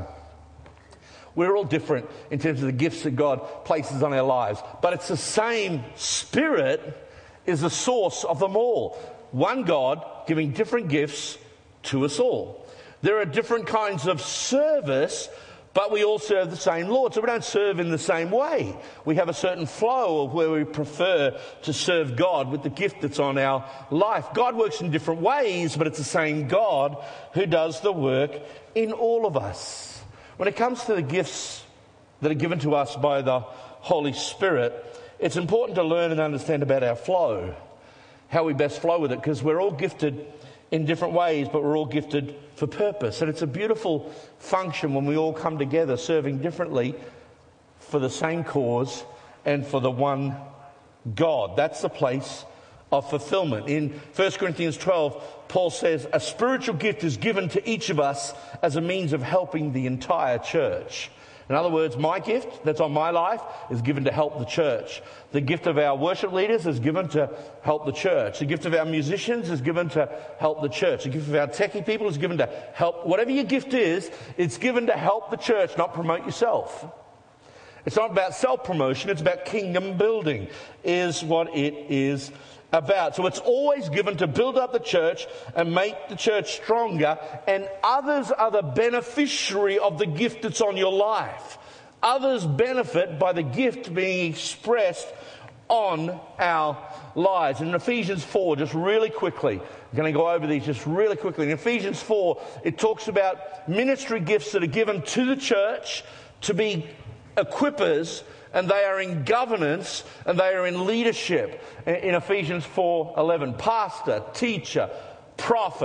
We're all different in terms of the gifts that God places on our lives. But it's the same Spirit is the source of them all. One God giving different gifts to us all. There are different kinds of service, but we all serve the same Lord. So we don't serve in the same way. We have a certain flow of where we prefer to serve God with the gift that's on our life. God works in different ways, but it's the same God who does the work in all of us. When it comes to the gifts that are given to us by the Holy Spirit, it's important to learn and understand about our flow, how we best flow with it, because we're all gifted in different ways, but we're all gifted for purpose. And it's a beautiful function when we all come together serving differently for the same cause and for the one God. That's the place of fulfillment. In 1 Corinthians 12, Paul says, a spiritual gift is given to each of us as a means of helping the entire church. In other words, my gift that's on my life is given to help the church. The gift of our worship leaders is given to help the church. The gift of our musicians is given to help the church. The gift of our techie people is given to help. Whatever your gift is, it's given to help the church, not promote yourself. It's not about self-promotion, it's about kingdom building, is what it is about. So it's always given to build up the church and make the church stronger, and others are the beneficiary of the gift that's on your life. Others benefit by the gift being expressed on our lives. In Ephesians 4, just really quickly, I'm going to go over these just really quickly. In Ephesians 4, it talks about ministry gifts that are given to the church to be equippers, and they are in governance and they are in leadership. In Ephesians 4:11, pastor, teacher, prophet,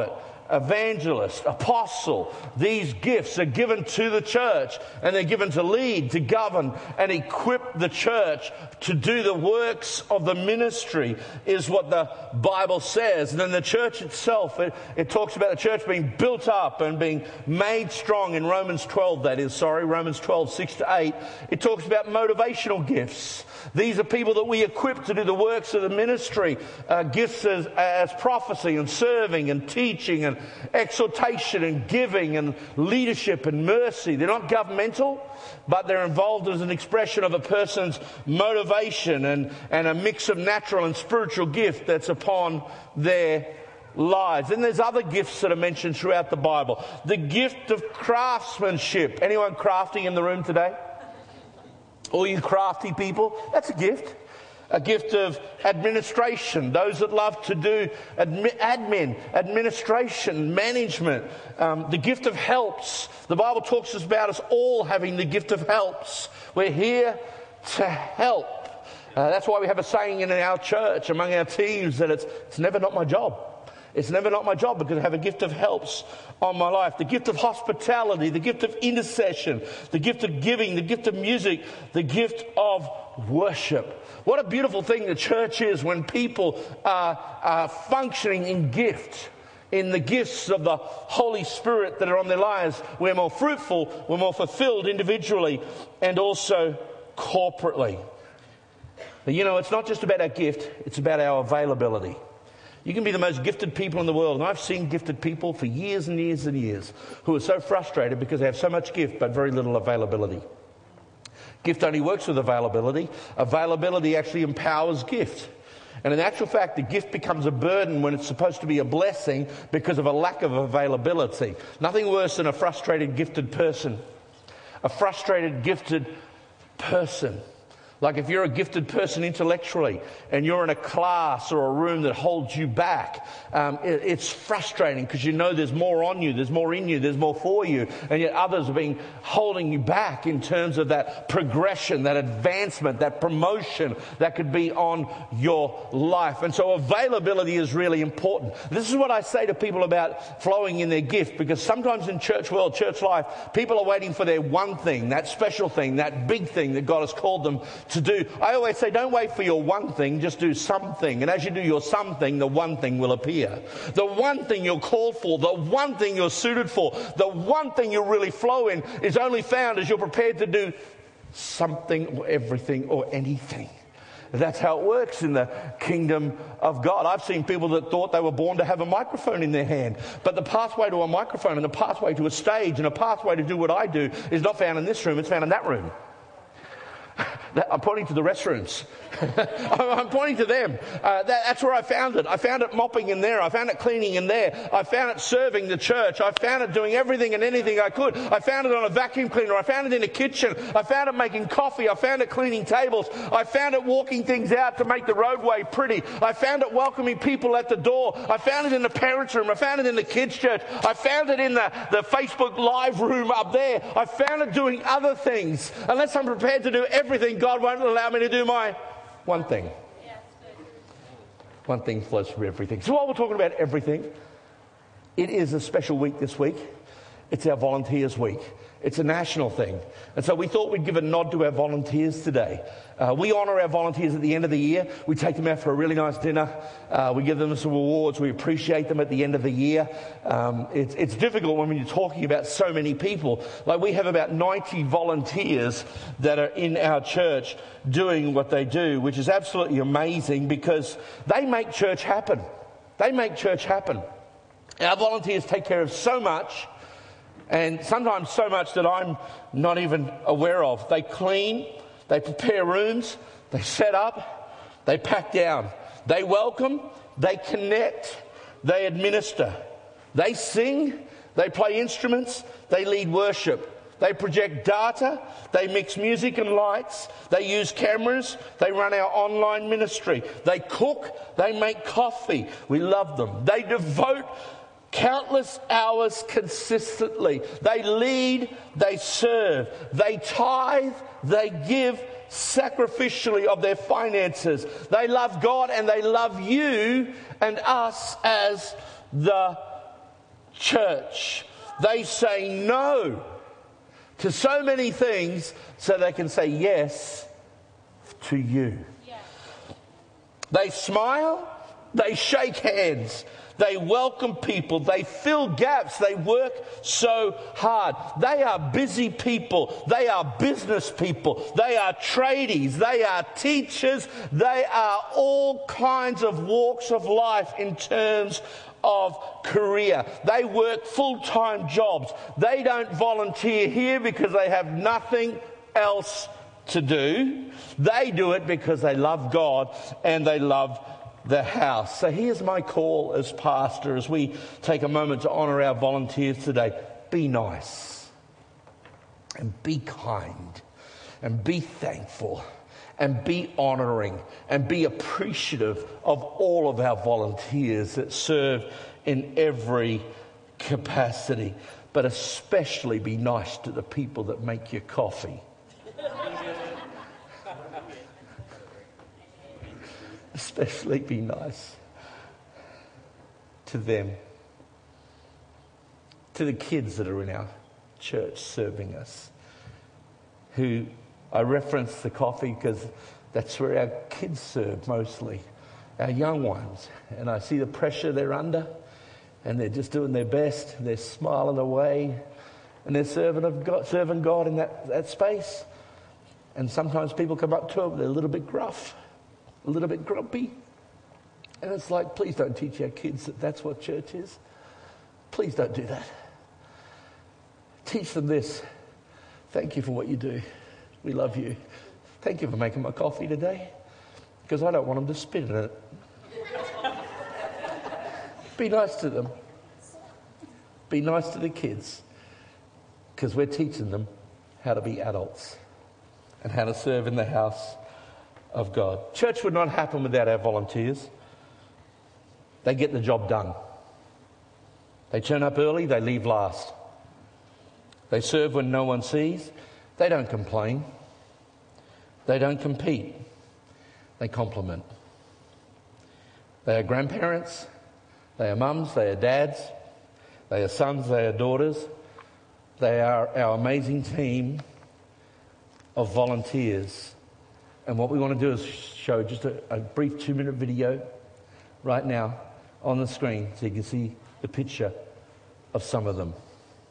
evangelist, apostle. These gifts are given to the church, and they're given to lead, to govern, and equip the church to do the works of the ministry, is what the Bible says. And then the church itself, it talks about the church being built up and being made strong in Romans 12, Romans 12, 6 to 8. It talks about motivational gifts. These are people that we equip to do the works of the ministry. Gifts as prophecy and serving and teaching and exhortation and giving and leadership and mercy. They're not governmental, but they're involved as an expression of a person's motivation and a mix of natural and spiritual gift that's upon their lives. And there's other gifts that are mentioned throughout the Bible. The gift of craftsmanship. Anyone crafty in the room today? All you crafty people, that's a gift. A gift of administration. Those that love to do administration, management. The gift of helps. The Bible talks about us all having the gift of helps. We're here to help. That's why we have a saying in our church, among our teams, that it's never not my job. It's never not my job, because I have a gift of helps on my life. The gift of hospitality, the gift of intercession, the gift of giving, the gift of music, the gift of worship. What a beautiful thing the church is when people are functioning in gift, in the gifts of the Holy Spirit that are on their lives. We're more fruitful, we're more fulfilled individually and also corporately. But it's not just about our gift, it's about our availability. You can be the most gifted people in the world, and I've seen gifted people for years and years and years who are so frustrated because they have so much gift but very little availability. Gift only works with availability. Availability actually empowers gift. And in actual fact, the gift becomes a burden when it's supposed to be a blessing because of a lack of availability. Nothing worse than a frustrated gifted person. A frustrated gifted person. Like if you're a gifted person intellectually and you're in a class or a room that holds you back, it's frustrating because you know there's more on you, there's more in you, there's more for you, and yet others are being holding you back in terms of that progression, that advancement, that promotion that could be on your life. And so availability is really important. This is what I say to people about flowing in their gift, because sometimes in church world, church life, people are waiting for their one thing, that special thing, that big thing that God has called them to do. I always say, don't wait for your one thing, just do something. And as you do your something, the one thing will appear. The one thing you're called for, the one thing you're suited for, the one thing you really flow in is only found as you're prepared to do something or everything or anything. That's how it works in the kingdom of God. I've seen people that thought they were born to have a microphone in their hand. But the pathway to a microphone and the pathway to a stage and a pathway to do what I do is not found in this room, it's found in that room. I'm pointing to the restrooms. I'm pointing to them. That's where I found it. I found it mopping in there. I found it cleaning in there. I found it serving the church. I found it doing everything and anything I could. I found it on a vacuum cleaner. I found it in a kitchen. I found it making coffee. I found it cleaning tables. I found it walking things out to make the roadway pretty. I found it welcoming people at the door. I found it in the parents' room. I found it in the kids' church. I found it in the Facebook Live room up there. I found it doing other things. Unless I'm prepared to do everything, God won't allow me to do my one thing. One thing flows from everything. So while we're talking about everything, it is a special week this week. It's our Volunteers Week. It's a national thing. And so we thought we'd give a nod to our volunteers today. We honour our volunteers at the end of the year. We take them out for a really nice dinner. We give them some awards. We appreciate them at the end of the year. It's difficult when you're talking about so many people. Like we have about 90 volunteers that are in our church doing what they do, which is absolutely amazing because they make church happen. They make church happen. Our volunteers take care of so much, and sometimes so much that I'm not even aware of. They clean, they prepare rooms, they set up, they pack down, they welcome, they connect, they administer, they sing, they play instruments, they lead worship, they project data, they mix music and lights, they use cameras, they run our online ministry, they cook, they make coffee. We love them. They devote countless hours consistently. They lead, they serve, they tithe, they give sacrificially of their finances. They love God and they love you and us as the church. They say no to so many things so they can say yes to you. They smile, they shake hands, they welcome people, they fill gaps, they work so hard. They are busy people, they are business people, they are tradies, they are teachers, they are all kinds of walks of life in terms of career. They work full-time jobs. They don't volunteer here because they have nothing else to do. They do it because they love God and they love the house. So here's my call as pastor as we take a moment to honour our volunteers today. Be nice and be kind and be thankful and be honouring and be appreciative of all of our volunteers that serve in every capacity. But especially be nice to the people that make your coffee. Especially be nice to them, to the kids that are in our church serving us, who I reference the coffee because that's where our kids serve mostly, our young ones. And I see the pressure they're under and they're just doing their best. They're smiling away and they're serving God in that space. And sometimes people come up to them, they're a little bit gruff, a little bit grumpy. And it's like, please don't teach our kids that that's what church is. Please don't do that. Teach them this. Thank you for what you do. We love you. Thank you for making my coffee today, because I don't want them to spit in it. Be nice to them. Be nice to the kids, because we're teaching them how to be adults and how to serve in the house of God. Church would not happen without our volunteers. They get the job done. They turn up early, they leave last. They serve when no one sees. They don't complain. They don't compete. They compliment. They are grandparents. They are mums. They are dads. They are sons. They are daughters. They are our amazing team of volunteers. And what we want to do is show just a brief 2-minute video right now on the screen so you can see the picture of some of them.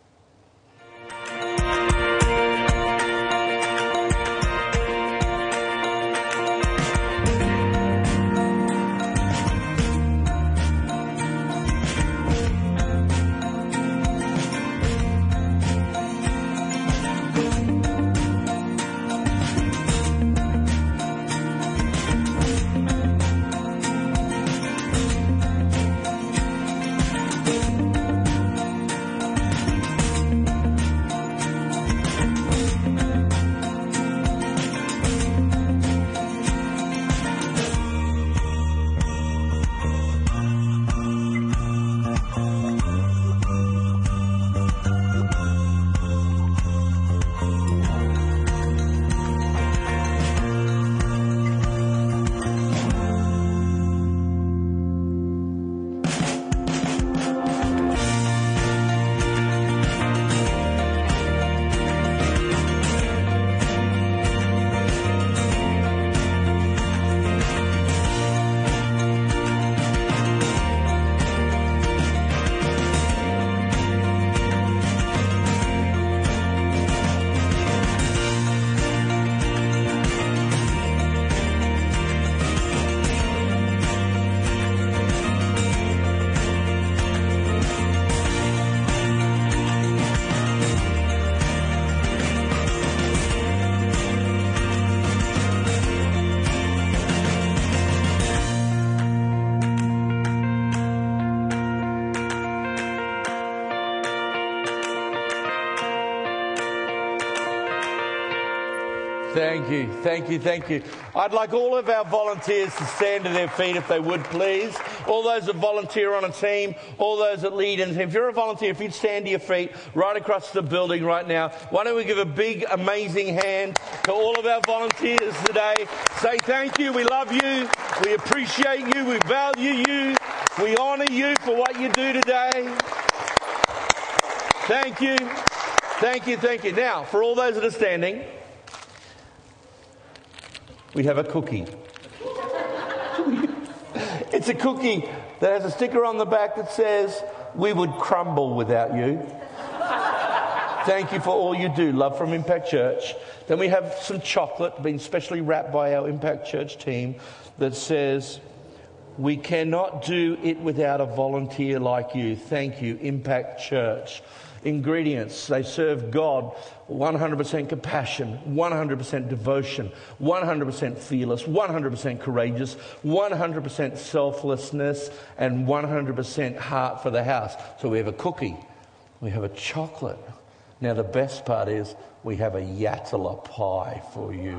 Thank you, thank you, thank you. I'd like all of our volunteers to stand to their feet if they would, please. All those that volunteer on a team, all those that lead in a team. If you're a volunteer, if you'd stand to your feet right across the building right now, why don't we give a big, amazing hand to all of our volunteers today. Say thank you, we love you, we appreciate you, we value you, we honour you for what you do today. Thank you. Thank you, thank you. Now, for all those that are standing, we have a cookie. It's a cookie that has a sticker on the back that says, "We would crumble without you." Thank you for all you do. Love from Impact Church. Then we have some chocolate being specially wrapped by our Impact Church team that says, "We cannot do it without a volunteer like you." Thank you, Impact Church. Ingredients: they serve God 100% compassion, 100% devotion, 100% fearless, 100% courageous, 100% selflessness, and 100% heart for the house. So we have a cookie, we have a chocolate. Now the best part is we have a Yatala pie for you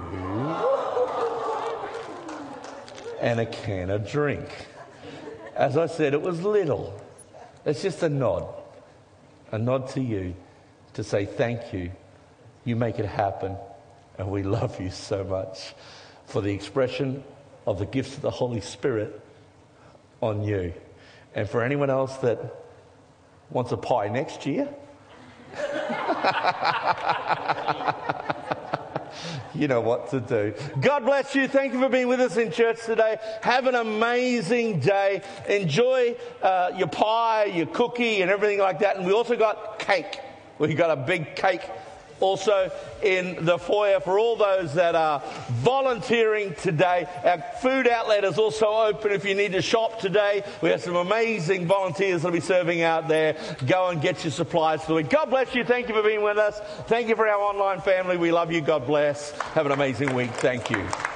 and a can of drink. As I said, it was little. It's just a nod to you to say thank you. You make it happen, and we love you so much for the expression of the gifts of the Holy Spirit on you. And for anyone else that wants a pie next year, you know what to do. God bless you. Thank you for being with us in church today. Have an amazing day. Enjoy your pie, your cookie, and everything like that. And we also got cake. We got a big cake also in the foyer for all those that are volunteering today. Our food outlet is also open if you need to shop today. We have some amazing volunteers that will be serving out there. Go and get your supplies for the week. God bless you. Thank you for being with us. Thank you for our online family. We love you. God bless. Have an amazing week. Thank you.